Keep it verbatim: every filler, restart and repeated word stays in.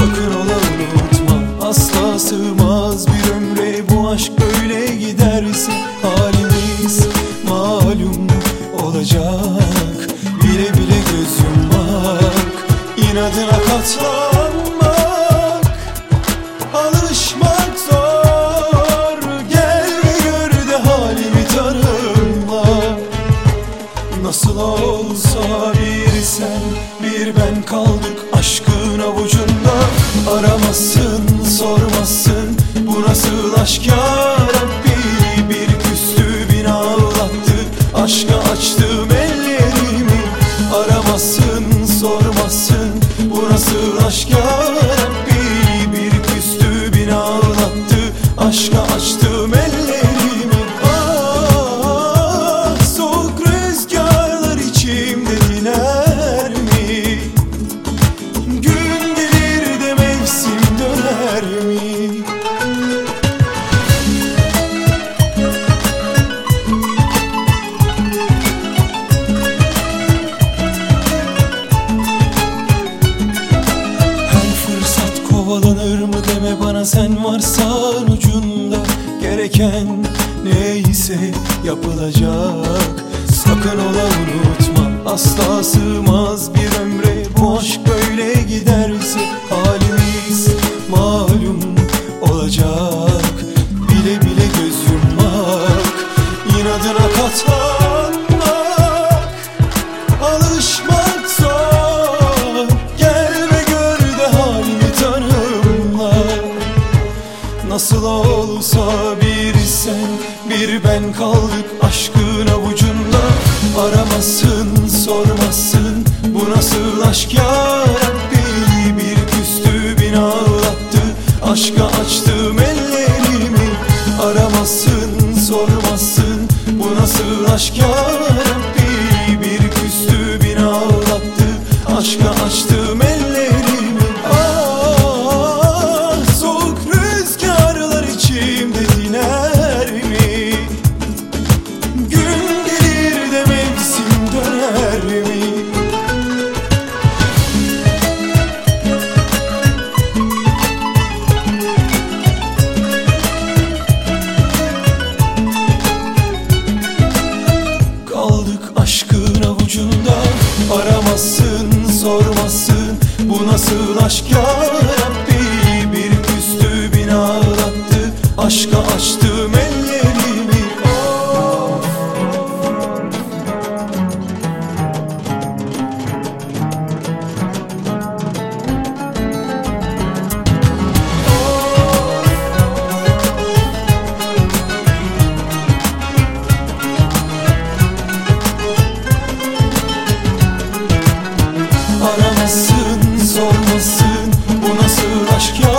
Sakın ola unutma, asla sığmaz bir ömre bu aşk böyle giderse. Halimiz malum olacak, bile bile göz yummak, inadına katlanmak, alışmak zor. Gel ve gör de halimi tanıma. Nasıl olsa bir sen bir ben kaldık aşkın avucunda. Aramazsın sormazsın, bu nasıl aşk ya Rabbi. Bir küstü bin ağlattı, aşka açtım ellerimi. Aramazsın sormazsın, bu nasıl aşk ya Rabbi. Bir küstü bin ağlattı, aşka açtım ellerimi. Ah, soğuk rüzgarlar içimde diner mi? Gün gelir de mevsim döner mi? Kovalanır mı deme bana, sen varsan ucunda. Gereken neyse yapılacak. Sakın ola unutma, asla sığmaz bir ömre bu aşk böyle giderse. Halimiz malum olacak, bile bile göz yummak, inadına katlanmak, alışmak zor. Gel ve gör de halimi tanımla. Nasıl olsa bir sen bir ben kaldık aşkın avucunda. Aramazsın sormazsın, bu nasıl aşk ya Rabbi. Bir küstü bin ağlattı, aşka açtım ellerimi. Aramazsın sormazsın, bu nasıl aşk ya Rabbi. Bir küstü bin ağlattı, aşka açtım ellerimi. Ah, soğuk rüzgarlar içimde diner mi? Gün gelir de mevsim döner mi? Kaldık aşkın avucunda. Aramazsın sormazsın, bu nasıl aşk ya Rabbi. Bir küstü bin ağlattı, aşka açtım ellerimi. Of. Aramazsın sormazsın, bu nasıl aşk ya